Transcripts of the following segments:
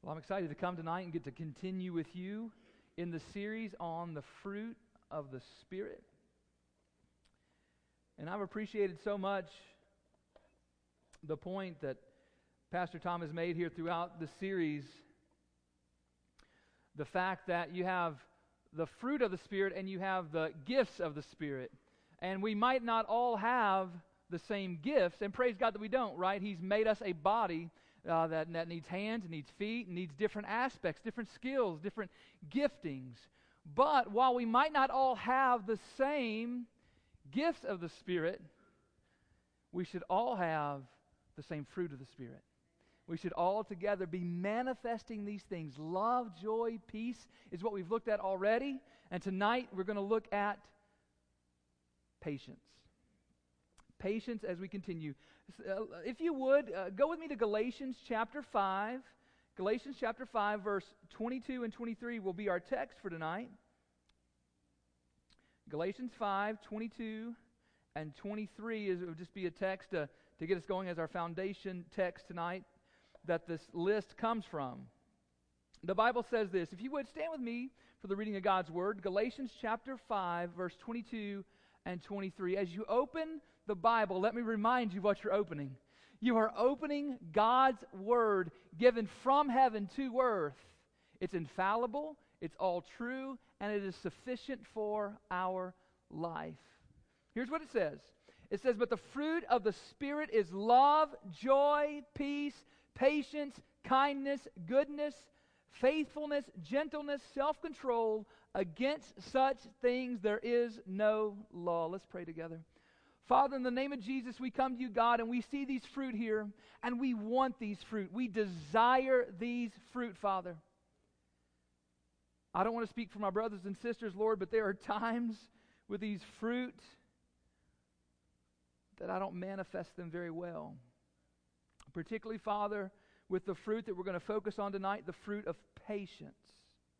Well, I'm excited to come tonight and get to continue with you in the series on the fruit of the Spirit. And I've appreciated so much the point that Pastor Tom has made here throughout the series, the fact that you have the fruit of the Spirit and you have the gifts of the Spirit. And we might not all have the same gifts, and praise God that we don't, right? He's made us a body that needs hands, and needs feet, and needs different aspects, different skills, different giftings. But while we might not all have the same gifts of the Spirit, we should all have the same fruit of the Spirit. We should all together be manifesting these things. Love, joy, peace is what we've looked at already. And tonight we're going to look at patience. Patience as we continue. If you would, go with me to Galatians chapter 5. Galatians chapter 5, verse 22 and 23 will be our text for tonight. Galatians 5, 22 and 23 will just be a text to get us going as our foundation text tonight that this list comes from. The Bible says this. If you would, stand with me for the reading of God's Word. Galatians chapter 5, verse 22 and 23. As you open the Bible, let me remind you what you're opening. You are opening God's Word given from heaven to earth. It's infallible, it's all true, and it is sufficient for our life. Here's what it says. It says, "But the fruit of the Spirit is love, joy, peace, patience, kindness, goodness, faithfulness, gentleness, self-control. Against such things there is no law." Let's pray together. Father, in the name of Jesus, we come to you, God, and we see these fruit here, and we want these fruit. We desire these fruit, Father. I don't want to speak for my brothers and sisters, Lord, but there are times with these fruit that I don't manifest them very well. Particularly, Father, with the fruit that we're going to focus on tonight, the fruit of patience.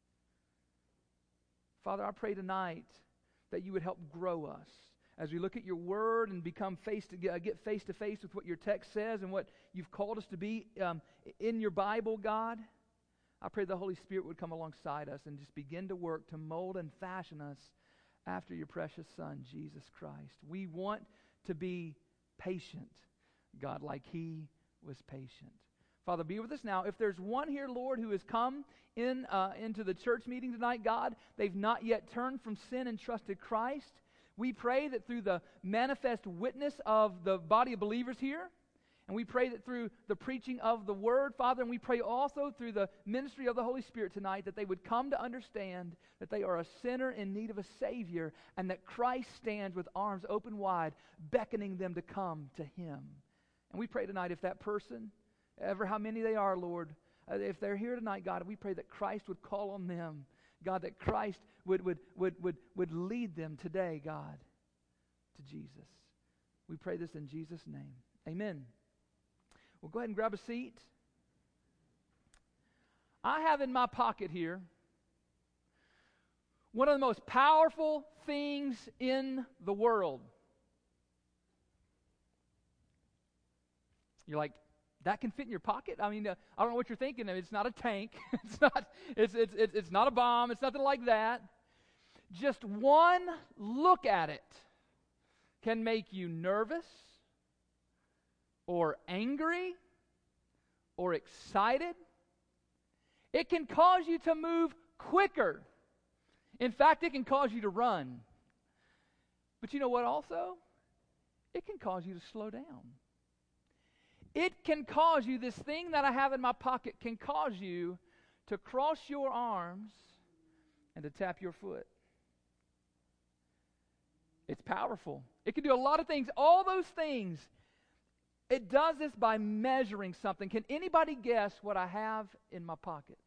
Father, I pray tonight that you would help grow us as we look at your word and become get face to face with what your text says and what you've called us to be in your Bible, God. I pray the Holy Spirit would come alongside us and just begin to work to mold and fashion us after your precious Son, Jesus Christ. We want to be patient, God, like He was patient. Father, be with us now. If there's one here, Lord, who has come into the church meeting tonight, God, they've not yet turned from sin and trusted Christ, we pray that through the manifest witness of the body of believers here, and we pray that through the preaching of the Word, Father, and we pray also through the ministry of the Holy Spirit tonight that they would come to understand that they are a sinner in need of a Savior, and that Christ stands with arms open wide, beckoning them to come to Him. And we pray tonight, if that person, ever how many they are, Lord, if they're here tonight, God, we pray that Christ would call on them. God, that Christ would lead them today, God, to Jesus. We pray this in Jesus' name. Amen. Well, go ahead and grab a seat. I have in my pocket here one of the most powerful things in the world. You're like, that can fit in your pocket? I mean, I don't know what you're thinking. It's not a tank. It's not a bomb. It's nothing like that. Just one look at it can make you nervous or angry or excited. It can cause you to move quicker. In fact, it can cause you to run. But you know what also? It can cause you to slow down. It can cause you, this thing that I have in my pocket can cause you to cross your arms and to tap your foot. It's powerful. It can do a lot of things. All those things. It does this by measuring something. Can anybody guess what I have in my pocket?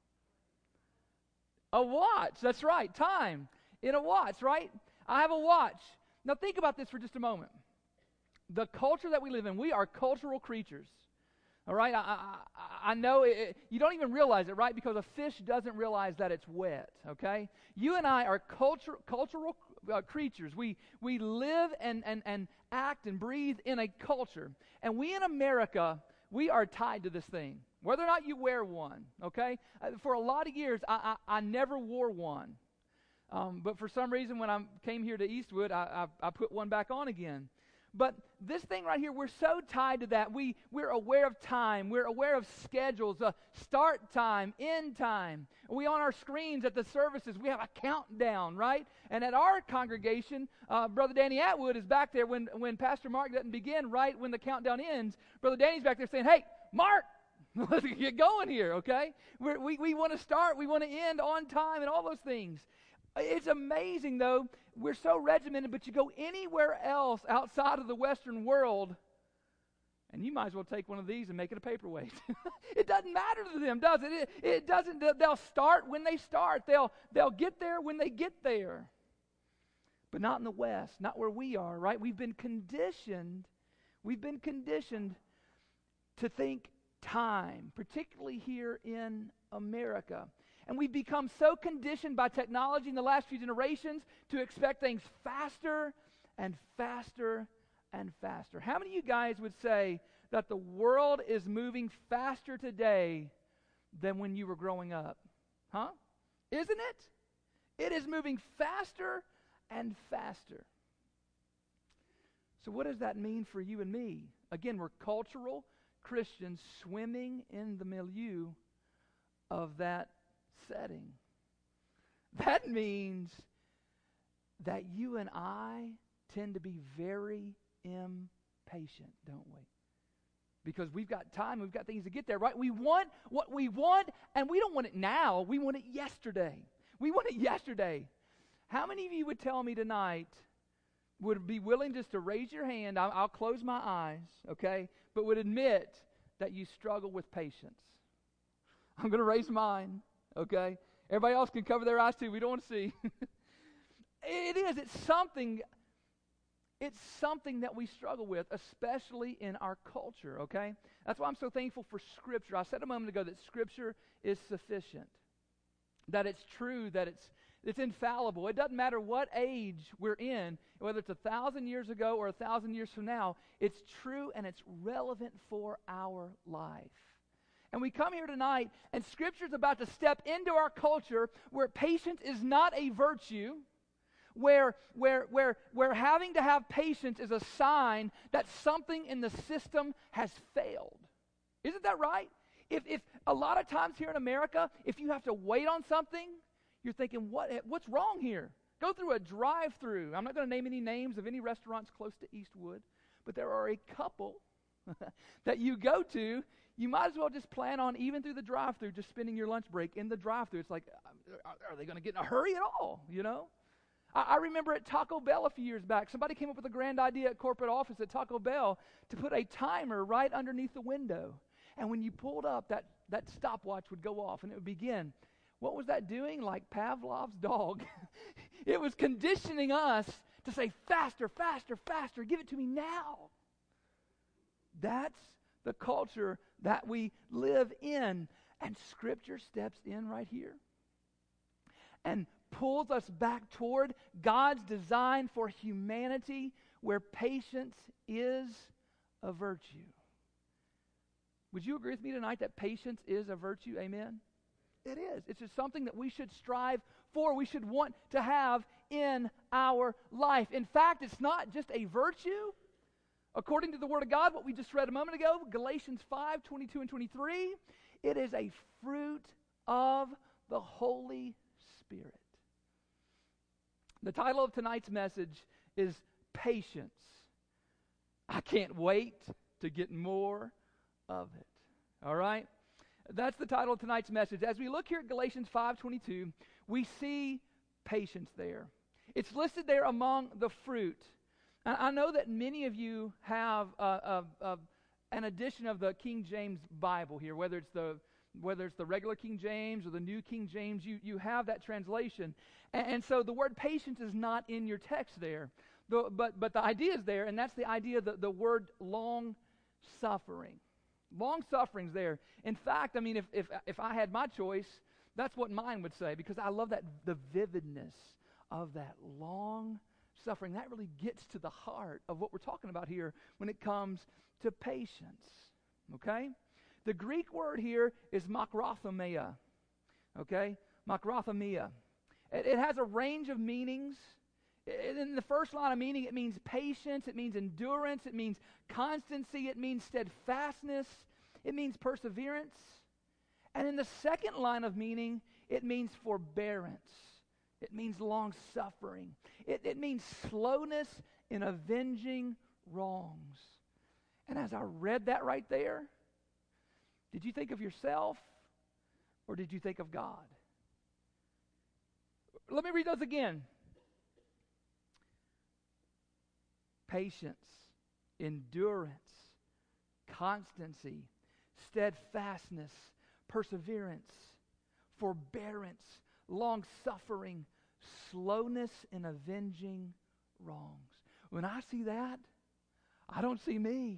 A watch. That's right. Time in a watch, right? I have a watch. Now think about this for just a moment. The culture that we live in, we are cultural creatures. All right? I know you don't even realize it, right? Because a fish doesn't realize that it's wet, okay? You and I are cultural creatures. We live and act and breathe in a culture. And we in America, we are tied to this thing, whether or not you wear one, okay? For a lot of years, I never wore one. But for some reason, when I came here to Eastwood, I put one back on again. But this thing right here, we're so tied to that. We're aware of time. We're aware of schedules, start time, end time. We on our screens at the services, we have a countdown, right? And at our congregation, Brother Danny Atwood is back there when Pastor Mark doesn't begin, right when the countdown ends. Brother Danny's back there saying, hey, Mark, let's get going here, okay? We want to start, we want to end on time and all those things. It's amazing, though. We're so regimented, but you go anywhere else outside of the Western world, and you might as well take one of these and make it a paperweight. It doesn't matter to them, does it? It doesn't. They'll start when they start. They'll get there when they get there. But not in the West, not where we are, right? We've been conditioned to think time, particularly here in America. And we've become so conditioned by technology in the last few generations to expect things faster and faster and faster. How many of you guys would say that the world is moving faster today than when you were growing up? Huh? Isn't it? It is moving faster and faster. So what does that mean for you and me? Again, we're cultural Christians swimming in the milieu of that setting. That means that you and I tend to be very impatient, don't we? Because we've got time, we've got things to get there, right? We want what we want, and we don't want it now. We want it yesterday. We want it yesterday. How many of you would tell me tonight, would be willing just to raise your hand, I'll close my eyes, okay, but would admit that you struggle with patience? I'm going to raise mine. Okay? Everybody else can cover their eyes too. We don't want to see. It is. It's something that we struggle with, especially in our culture, okay? That's why I'm so thankful for Scripture. I said a moment ago that Scripture is sufficient, that it's true, that it's infallible. It doesn't matter what age we're in, whether it's 1,000 years ago or 1,000 years from now, it's true and it's relevant for our life. And we come here tonight, and Scripture's about to step into our culture where patience is not a virtue, where having to have patience is a sign that something in the system has failed. Isn't that right? If a lot of times here in America, if you have to wait on something, you're thinking, what's wrong here? Go through a drive-through. I'm not going to name any names of any restaurants close to Eastwood, but there are a couple that you go to. You might as well just plan on, even through the drive-thru, just spending your lunch break in the drive-thru. It's like, are they going to get in a hurry at all, you know? I remember at Taco Bell a few years back, somebody came up with a grand idea at corporate office at Taco Bell to put a timer right underneath the window. And when you pulled up, that stopwatch would go off, and it would begin. What was that doing? Like Pavlov's dog. It was conditioning us to say, faster, faster, faster, give it to me now. That's the culture that we live in. And Scripture steps in right here and pulls us back toward God's design for humanity, where patience is a virtue. Would you agree with me tonight that patience is a virtue? Amen? It is. It's just something that we should strive for, we should want to have in our life. In fact, it's not just a virtue. According to the Word of God, what we just read a moment ago, Galatians 5:22 and 23, it is a fruit of the Holy Spirit. The title of tonight's message is Patience. I can't wait to get more of it. All right? That's the title of tonight's message. As we look here at Galatians 5:22, we see patience there. It's listed there among the fruit. I know that many of you have an edition of the King James Bible here, whether it's the regular King James or the New King James, you have that translation. And so the word patience is not in your text there. But the idea is there, and that's the idea, the word long-suffering. Long-suffering's there. In fact, I mean, if I had my choice, that's what mine would say, because I love the vividness of that long-suffering. That really gets to the heart of what we're talking about here when it comes to patience. okay? The Greek word here is makrothomia, okay? Makrothomia. It has a range of meanings. In the first line of meaning, it means patience, it means endurance, it means constancy, it means steadfastness, it means perseverance. And in the second line of meaning, it means forbearance. It means long-suffering. It means slowness in avenging wrongs. And as I read that right there, did you think of yourself or did you think of God? Let me read those again. Patience, endurance, constancy, steadfastness, perseverance, forbearance, long-suffering, slowness in avenging wrongs. When I see that, I don't see me.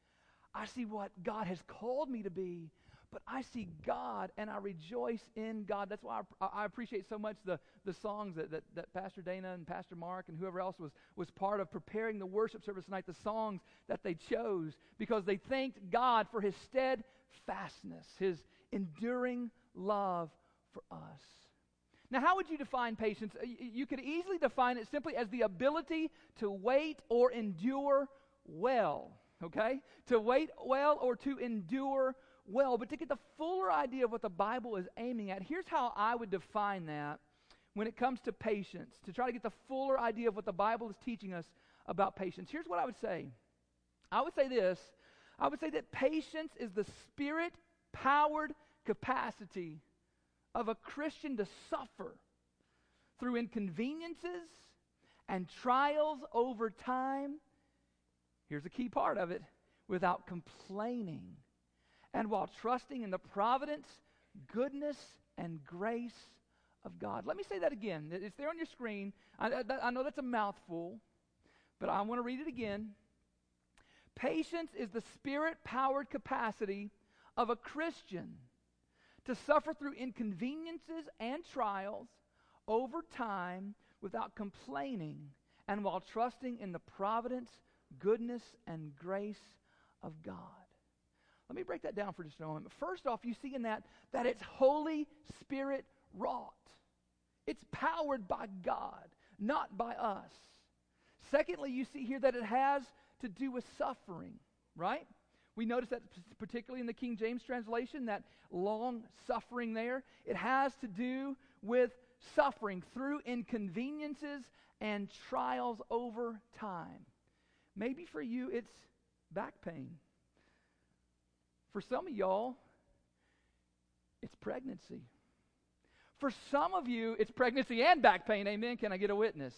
I see what God has called me to be, but I see God and I rejoice in God. That's why I appreciate so much the songs that Pastor Dana and Pastor Mark and whoever else was part of preparing the worship service tonight, the songs that they chose, because they thanked God for his steadfastness, his enduring love for us. Now, how would you define patience? You could easily define it simply as the ability to wait or endure well, okay? To wait well or to endure well. But to get the fuller idea of what the Bible is aiming at, here's how I would define that when it comes to patience, to try to get the fuller idea of what the Bible is teaching us about patience. Here's what I would say. I would say this. I would say that patience is the Spirit-powered capacity of a Christian to suffer through inconveniences and trials over time. Here's the key part of it: without complaining, and while trusting in the providence, goodness, and grace of God. Let me say that again. It's there on your screen. I know that's a mouthful, but I want to read it again. Patience is the Spirit-powered capacity of a Christian to suffer through inconveniences and trials over time without complaining, and while trusting in the providence, goodness, and grace of God. Let me break that down for just a moment. First off, you see in that it's Holy Spirit wrought. It's powered by God, not by us. Secondly, you see here that it has to do with suffering, right? We notice that particularly in the King James translation, that long suffering there. It has to do with suffering through inconveniences and trials over time. Maybe for you, it's back pain. For some of y'all, it's pregnancy. For some of you, it's pregnancy and back pain. Amen. Can I get a witness?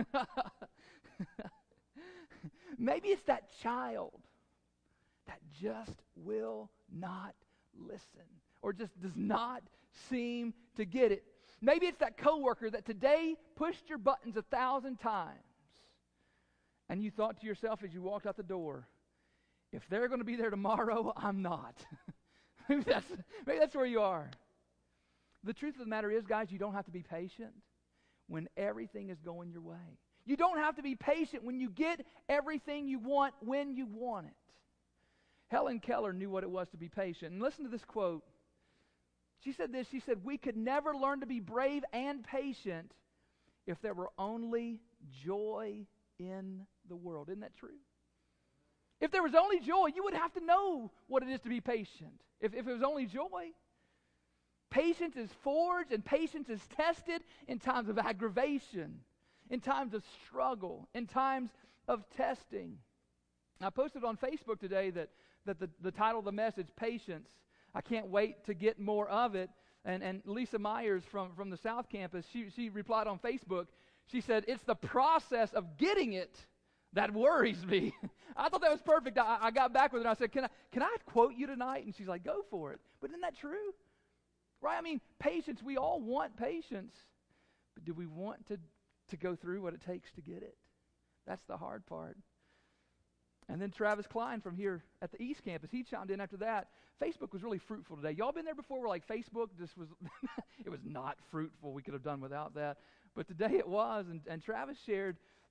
Maybe it's that child that just will not listen or just does not seem to get it. Maybe it's that coworker that today pushed your buttons 1,000 times and you thought to yourself as you walked out the door, if they're going to be there tomorrow, I'm not. maybe that's where you are. The truth of the matter is, guys, you don't have to be patient when everything is going your way. You don't have to be patient when you get everything you want when you want it. Helen Keller knew what it was to be patient. And listen to this quote. She said this, she said, "We could never learn to be brave and patient if there were only joy in the world." Isn't that true? If there was only joy, you would have to know what it is to be patient. If it was only joy. Patience is forged and patience is tested in times of aggravation, in times of struggle, in times of testing. I posted on Facebook today that the title of the message, Patience, I can't wait to get more of it. And Lisa Myers from the South Campus, she replied on Facebook. She said, "It's the process of getting it that worries me." I thought that was perfect. I got back with her and I said, can I quote you tonight? And she's like, "Go for it." But isn't that true? Right? I mean, patience, we all want patience. But do we want to go through what it takes to get it? That's the hard part. And then Travis Klein from here at the East Campus, he chimed in after that. Facebook was really fruitful today. Y'all been there before where like Facebook just was, it was not fruitful. We could have done without that. But today it was. And Travis shared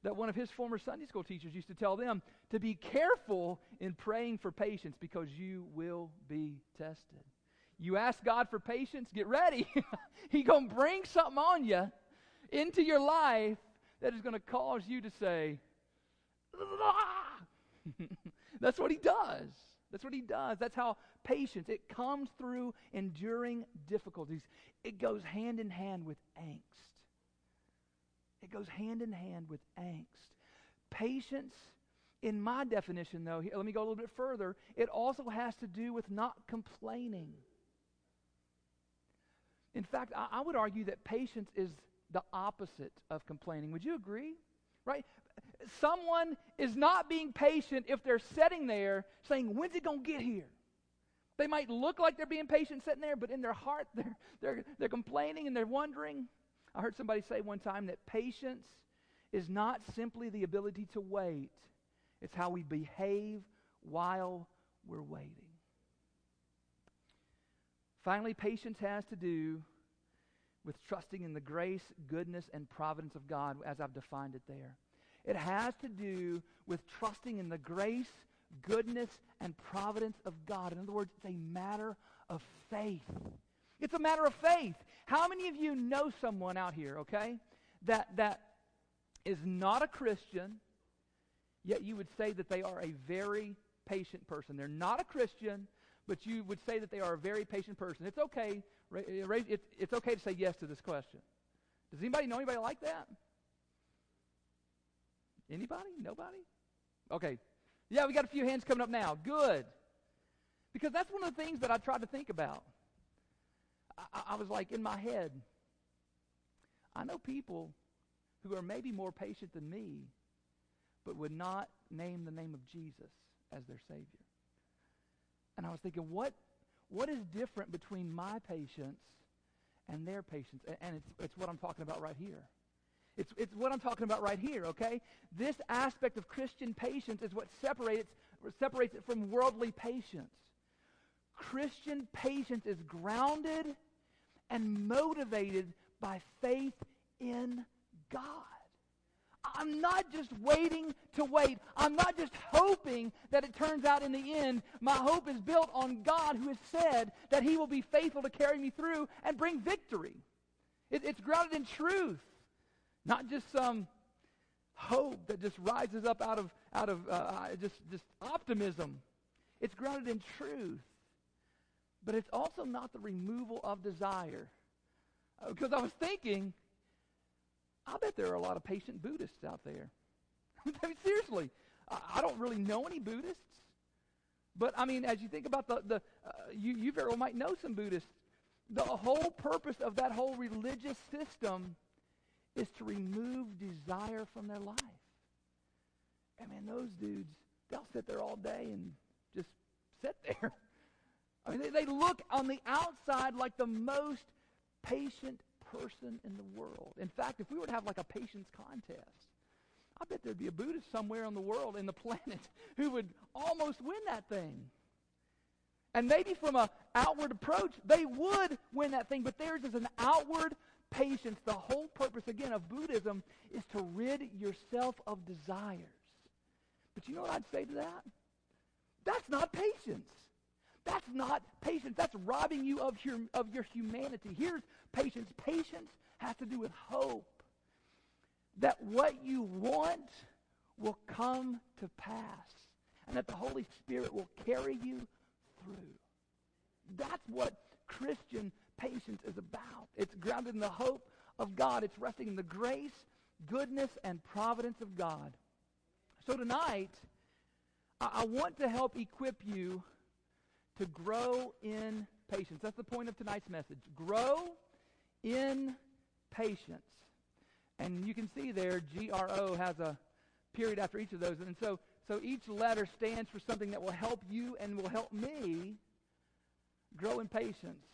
that one of his former Sunday school teachers used to tell them to be careful in praying for patience because you will be tested. You ask God for patience, get ready. He's going to bring something on you into your life that is going to cause you to say, That's what he does. That's what he does. That's how patience, it comes through enduring difficulties. It goes hand in hand with angst. It goes hand in hand with angst. Patience, in my definition though, let me go a little bit further, it also has to do with not complaining. In fact, I would argue that patience is the opposite of complaining. Would you agree? Right? Someone is not being patient if they're sitting there saying, when's it going to get here? They might look like they're being patient sitting there, but in their heart, they're complaining and they're wondering. I heard somebody say one time that patience is not simply the ability to wait. It's how we behave while we're waiting. Finally, patience has to do with trusting in the grace, goodness, and providence of God as I've defined it there. It has to do with trusting in the grace, goodness, and providence of God. In other words, it's a matter of faith. It's a matter of faith. How many of you know someone out here, okay, that is not a Christian, yet you would say that they are a very patient person? They're not a Christian, but you would say that they are a very patient person. It's okay. It's okay to say yes to this question. Does anybody know anybody like that? Anybody? Nobody? Okay. Yeah, we got a few hands coming up now. Good. Because that's one of the things that I tried to think about. I was like, in my head, I know people who are maybe more patient than me, but would not name the name of Jesus as their Savior. And I was thinking, what is different between my patience and their patience? And it's what I'm talking about right here. It's what I'm talking about right here, okay? This aspect of Christian patience is what separates it from worldly patience. Christian patience is grounded and motivated by faith in God. I'm not just waiting to wait. I'm not just hoping that it turns out in the end. My hope is built on God, who has said that he will be faithful to carry me through and bring victory. It's grounded in truth, not just some hope that just rises up out of just optimism. It's grounded in truth. But it's also not the removal of desire. Because I was thinking, I bet there are a lot of patient Buddhists out there. I mean, seriously, I don't really know any Buddhists. But, I mean, as you think about you very well might know some Buddhists. The whole purpose of that whole religious system is to remove desire from their life. I mean, those dudes, they'll sit there all day and just sit there. I mean, they look on the outside like the most patient person in the world. In fact, if we were to have like a patience contest, I bet there'd be a Buddhist somewhere in the world, in the planet, who would almost win that thing. And maybe from an outward approach, they would win that thing, but theirs is an outward patience. The whole purpose, again, of Buddhism is to rid yourself of desires. But you know what I'd say to that? That's not patience. That's not patience. That's robbing you of your humanity. Here's patience. Patience has to do with hope that what you want will come to pass and that the Holy Spirit will carry you through. That's what Christian patience is about. It's grounded in the hope of God. It's resting in the grace, goodness, and providence of God. So tonight, I want to help equip you to grow in patience. That's the point of tonight's message. Grow in patience. And you can see there, GRO has a period after each of those. And so each letter stands for something that will help you and will help me grow in patience.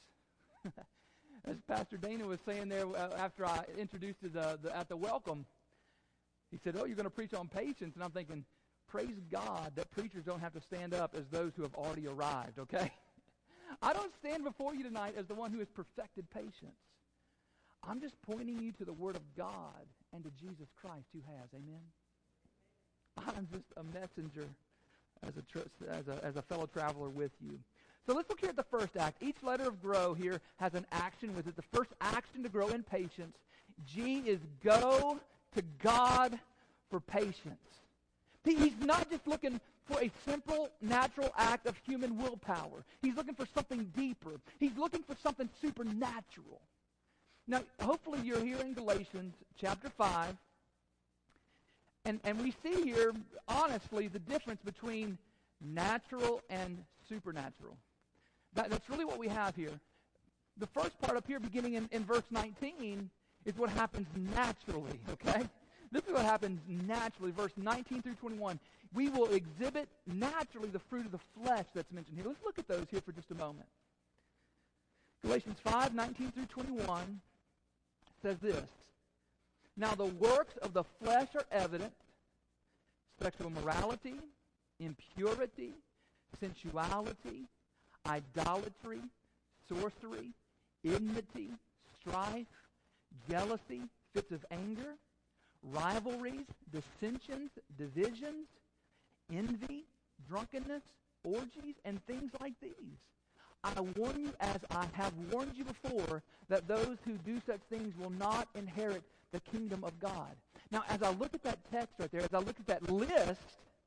As Pastor Dana was saying there after I introduced it at the welcome, he said, "Oh, you're going to preach on patience." And I'm thinking, praise God that preachers don't have to stand up as those who have already arrived, okay? I don't stand before you tonight as the one who has perfected patience. I'm just pointing you to the Word of God and to Jesus Christ who has, amen? I'm just a messenger as a fellow traveler with you. So let's look here at the first act. Each letter of grow here has an action with it. The first action to grow in patience, G, is go to God for patience. He's not just looking for a simple, natural act of human willpower. He's looking for something deeper. He's looking for something supernatural. Now, hopefully you're here in Galatians chapter 5, and we see here, honestly, the difference between natural and supernatural. That's really what we have here. The first part up here, beginning in verse 19, is what happens naturally, okay? This is what happens naturally, verse 19 through 21. We will exhibit naturally the fruit of the flesh that's mentioned here. Let's look at those here for just a moment. Galatians 5, 19 through 21 says this. Now the works of the flesh are evident: sexual immorality, impurity, sensuality, idolatry, sorcery, enmity, strife, jealousy, fits of anger, rivalries, dissensions, divisions, envy, drunkenness, orgies, and things like these. I warn you, as I have warned you before, that those who do such things will not inherit the kingdom of God. Now, as I look at that text right there, as I look at that list,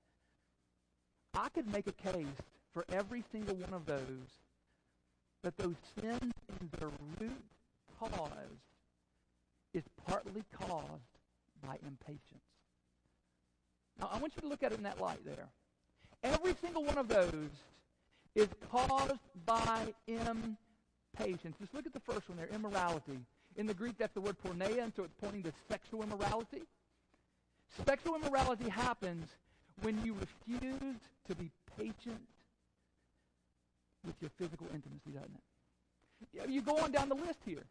I could make a case for every single one of those, that those sins in their root cause is partly caused by impatience. Now, I want you to look at it in that light there. Every single one of those is caused by impatience. Just look at the first one there, immorality. In the Greek, that's the word porneia, and so it's pointing to sexual immorality. Sexual immorality happens when you refuse to be patient with your physical intimacy, doesn't it? You go on down the list here.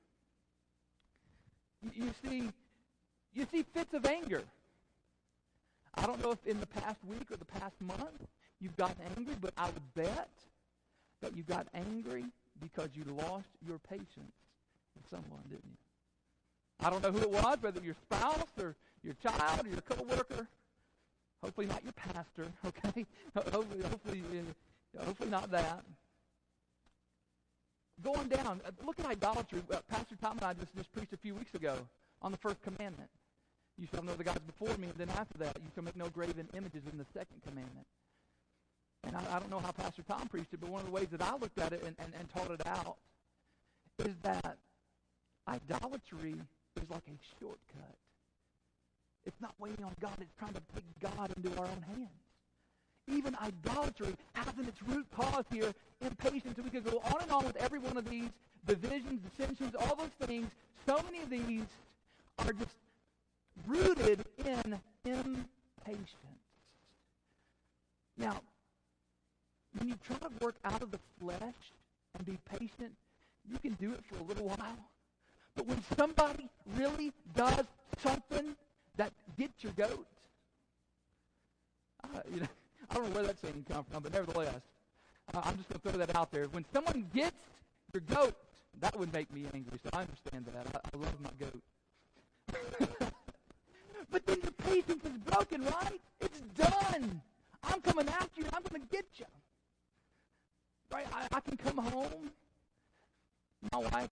You see fits of anger. I don't know if in the past week or the past month you've gotten angry, but I would bet that you got angry because you lost your patience with someone, didn't you? I don't know who it was, whether your spouse or your child or your coworker. Hopefully not your pastor, okay? Hopefully not that. Going down, look at idolatry. Pastor Tom and I just preached a few weeks ago on the first commandment. You shall know the gods before me, and then after that, you shall make no graven images in the second commandment. And I don't know how Pastor Tom preached it, but one of the ways that I looked at it and taught it out is that idolatry is like a shortcut. It's not waiting on God. It's trying to take God into our own hands. Even idolatry has in its root cause here impatience. And we could go on and on with every one of these divisions, dissensions, all those things. So many of these are just rooted in impatience. Now, when you try to work out of the flesh and be patient, you can do it for a little while. But when somebody really does something that gets your goat, I don't know where that saying comes from, but nevertheless, I'm just going to throw that out there. When someone gets your goat, that would make me angry, so I understand that. I love my goat. But then your patience is broken, right? It's done. I'm coming after you. I'm going to get you. Right? I can come home. My wife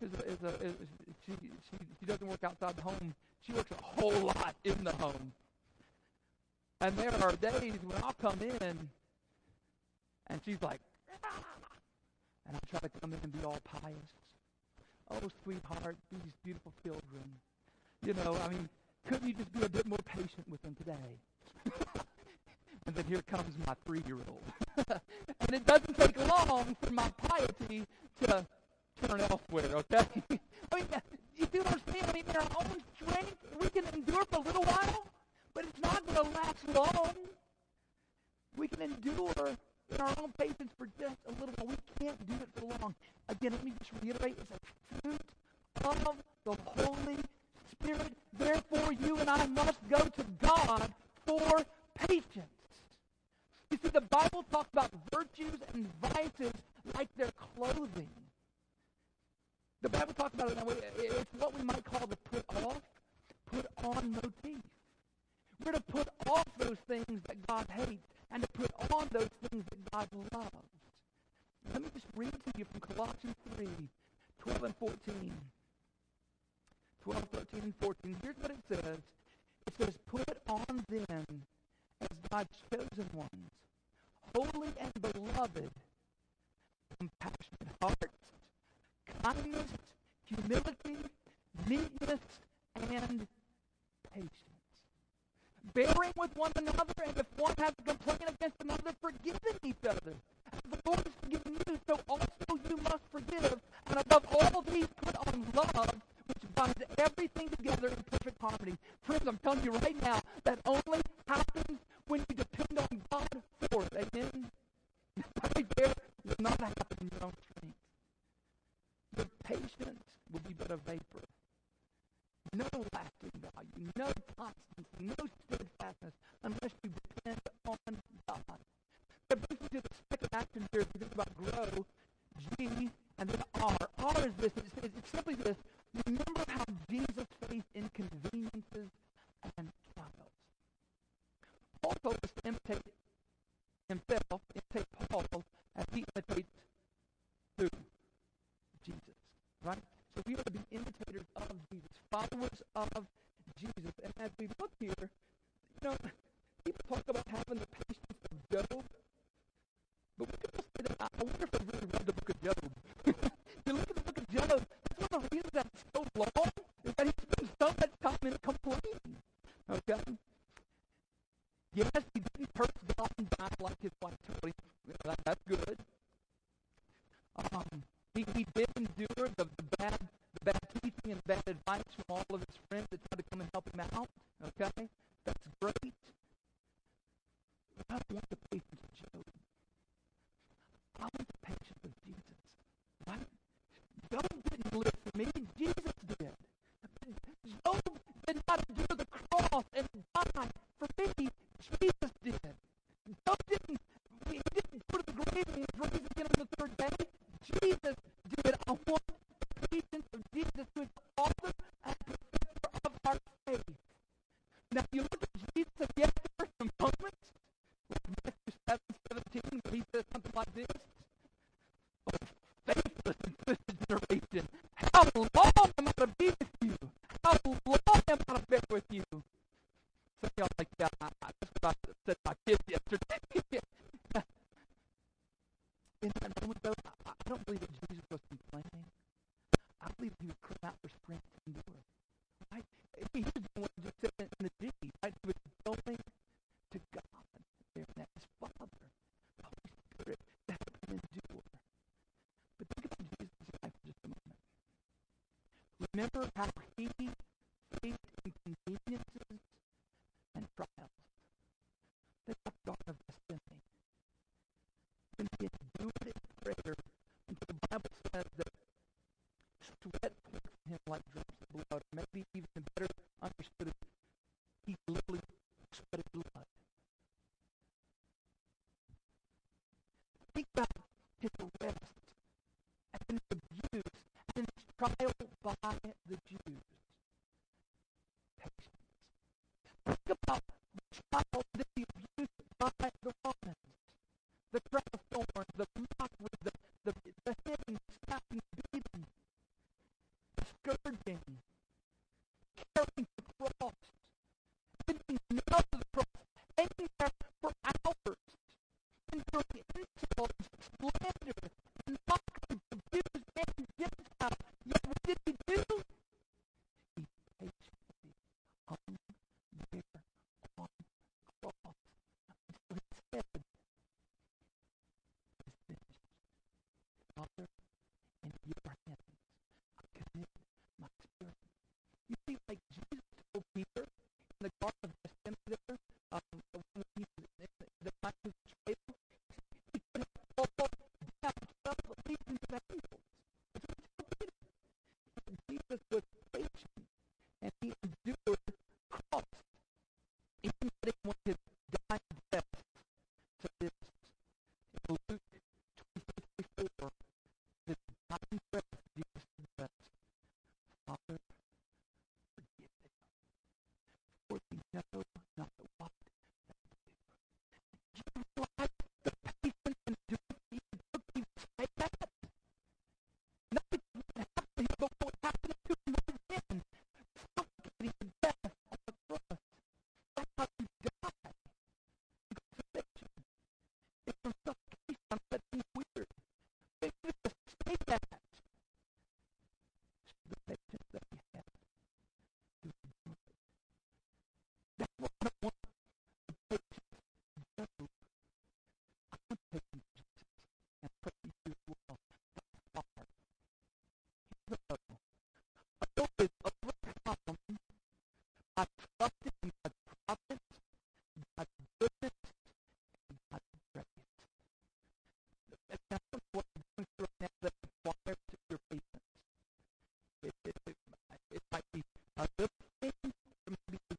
she doesn't work outside the home. She works a whole lot in the home. And there are days when I'll come in, and she's like, ah! And I try to come in and be all pious. Oh, sweetheart, these beautiful children. Couldn't you just be a bit more patient with them today? And then here comes my 3-year-old. And it doesn't take long for my piety to turn elsewhere, okay? You do understand? In our own strength, we can endure for a little while, but it's not going to last long. We can endure in our own patience for just a little while. We can't do it for long. Again, let me just reiterate, it's a fruit of the Holy Spirit. Therefore, you and I must go to God for patience. You see, the Bible talks about virtues and vices like they're clothing. The Bible talks about it that way. It's what we might call the put off, put on motif. We're to put off those things that God hates and to put on those things that God loves. Let me just read to you from Colossians 3, 12 and 14. 12, 13, and 14. Here's what it says. It says, put on them as God's chosen ones, holy and beloved, compassionate hearts, kindness, humility, meekness, and patience. Bearing with one another, and if one has a complaint against another, forgiving each other. As the Lord has forgiven you, so also you must forgive. And above all these, put on love, which binds everything together in perfect harmony. Friends, I'm telling you right now, that only happens when you depend on God for it. Amen? Right there will not happen in your own strength. Your patience will be but a vapor. No lasting value, no constancy, no steadfastness, unless you depend on God. That brings me to the second action here. If you think about grow, G, and then R. R is this. It's simply this. Remember how Jesus faced inconveniences and trials. Paul told us to imitate himself, imitate Paul, as he imitates who? Jesus. Right? So we are to be imitators of Jesus, followers of Jesus. And as we look here, people talk about having the patience of Job, but we could just say that I wonder if I really read the book of Job. You look at the book of Job, that's one of the reasons that it's so long, is that he spends so much time in complaining. Okay? Yes, he didn't curse God and die like his wife told him. That's good. He did endure the bad teaching and bad advice from all of his friends that tried to come and help him out. Okay? That's great. But I don't want the patience of Job. I want the patience of Jesus. Right? Job didn't live for me. Jesus did. Job did not endure the cross and die for me. Jesus did. Job didn't go to the grave and was raised again on the third day. Jesus did. I want the patience of Jesus, who is the author and perfecter of our faith. Now, if you look at Jesus, yes, there are some moments, like Matthew 7:17, where he says something like this. Oh, faithless and twisted generation, how long am I to be with you? How long am I to bear with you? Some of y'all are like, yeah, that's what I said to my kids yesterday. In that moment, though, I don't believe that Jesus was complaining. I believe he was crying out for strength to endure. Right? He was doing what just said in the G, right? He was going to God there, and that his Father, the Holy Spirit, to help him endure. But think about Jesus' life for just a moment. Remember how he faced inconveniences and trials. Think about the Garden of Gethsemane. When he endured in prayer, until the Bible says that sweat poured from him like drops of blood, or maybe even better understood it, he literally sweated blood. Think about his arrest, and then his abuse, and then his trial by the Jews. Patience. Think about the trial and the abuse by the Romans. The crown of thorns, the mockery, the hitting, slapping, beating, the scourging, carrying the cross, being nailed to the cross, hanging there for hours, enduring insult